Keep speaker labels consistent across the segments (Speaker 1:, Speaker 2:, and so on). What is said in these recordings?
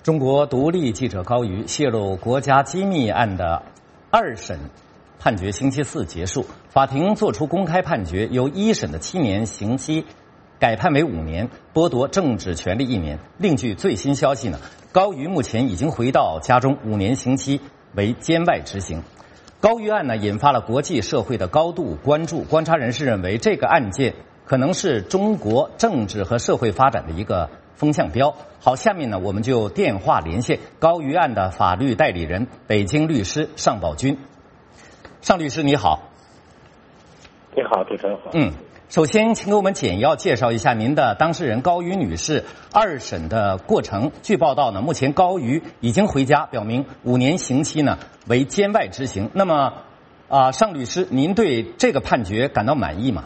Speaker 1: 中国独立记者高瑜泄露国家机密案的二审判决星期四结束，法庭作出公开判决，由一审的7年刑期改判为5年，剥夺政治权利1年。另据最新消息呢，高瑜目前已经回到家中，5年刑期为监外执行。高瑜案呢，引发了国际社会的高度关注。观察人士认为，这个案件可能是中国政治和社会发展的一个风向标。好，下面呢，我们就电话连线高瑜案的法律代理人、北京律师尚宝军。尚律师你好。
Speaker 2: 你好，主持人好。
Speaker 1: 首先，请给我们简要介绍一下您的当事人高瑜女士二审的过程。据报道呢，目前高瑜已经回家，表明5年刑期呢为监外执行。那么，尚律师，您对这个判决感到满意吗？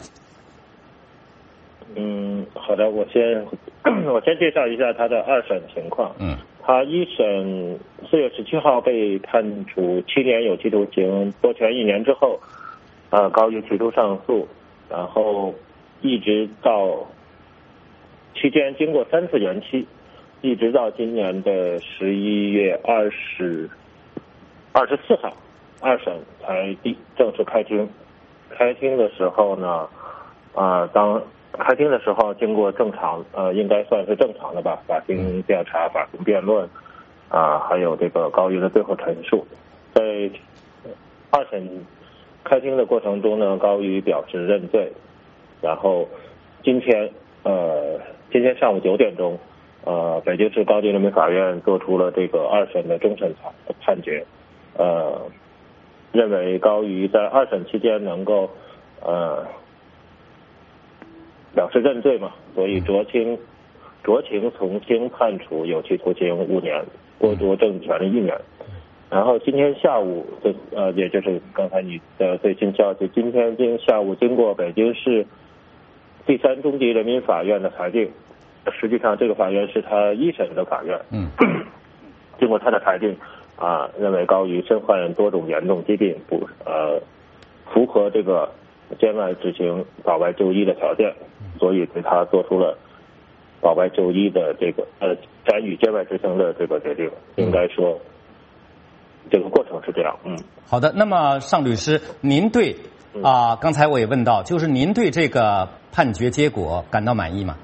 Speaker 2: 好的，我先介绍一下他的二审情况。他一审4月17号被判处7年有期徒刑，夺权1年之后，高瑜提出上诉，然后一直到期间经过3次延期，一直到今年的11月24号，二审才正式开庭。开庭的时候呢，开庭的时候经过正常，应该算是正常的吧，法庭调查、法庭辩论，还有这个高瑜的最后陈述。在二审开庭的过程中呢，高瑜表示认罪，然后今天上午9点钟，北京市高级人民法院做出了这个二审的终审判决，认为高瑜在二审期间能够表示认罪嘛，所以酌情从轻判处有期徒刑5年，剥夺政治权利1年。然后今天下午，也就是刚才你的最新消息，今天下午经过北京市第3中级人民法院的裁定，实际上这个法院是他一审的法院。经过他的裁定，认为高瑜身患多种严重疾病，符合这个监外执行保外就医的条件，所以对他做出了保外就医的这个暂予监外执行的这个决定。应该说这个过程是这样。
Speaker 1: 好的，那么尚律师，您对刚才我也问到，就是您对这个判决结果感到满意吗？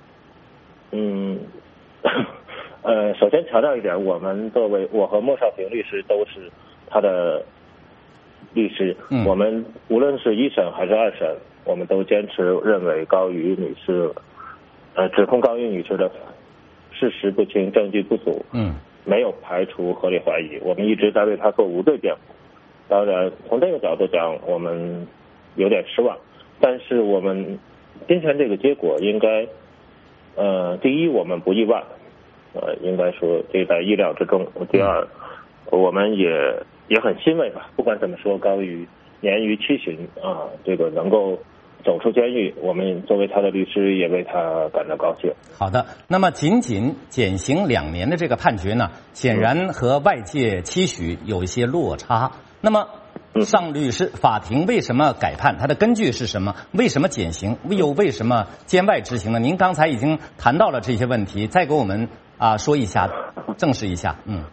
Speaker 2: 首先强调一点，我和莫少平律师都是他的律师，我们无论是一审还是二审，我们都坚持认为高瑜女士指控高瑜女士的事实不清，证据不足，没有排除合理怀疑，我们一直在为她做无罪辩护。当然从这个角度讲，我们有点失望，但是我们今天这个结果应该第一我们不意外，应该说这在意料之中。第二，我们也很欣慰吧，不管怎么说，高瑜年逾7旬这个能够走出监狱，我们作为他的律师也为他感到高兴。
Speaker 1: 好的，那么仅减刑2年的这个判决呢，显然和外界期许有一些落差。那么尚律师，法庭为什么改判？它的根据是什么？为什么减刑？又为什么监外执行呢？您刚才已经谈到了这些问题，再给我们说一下，证实一下。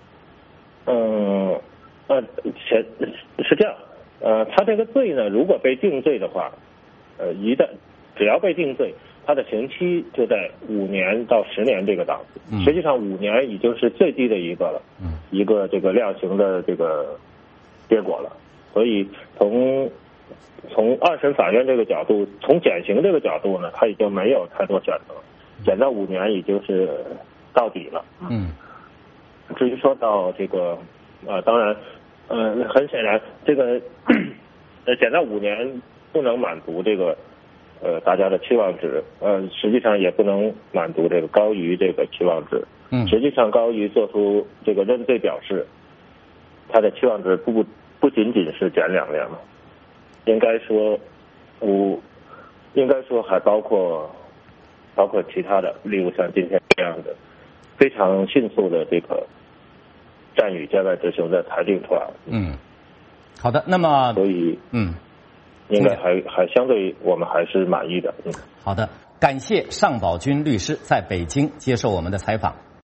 Speaker 2: 是这样，他这个罪呢，如果被定罪的话，只要被定罪，他的刑期就在5年到10年这个档次。实际上5年已经是最低的一个了，一个这个量刑的这个结果了。所以从二审法院这个角度，从减刑这个角度呢，他已经没有太多选择，减到5年已经是到底了。至于说到这个当然很显然这个减到5年不能满足这个大家的期望值，实际上也不能满足这个高瑜这个期望值。实际上高瑜做出这个认罪表示，他的期望值不仅仅是减2年了，应该说还包括其他的，例如像今天这样的非常迅速的这个暂予监外执行的裁定出来。
Speaker 1: 好的，那么
Speaker 2: 所以应该还相对我们还是满意的。
Speaker 1: 好的，感谢尚宝军律师在北京接受我们的采访。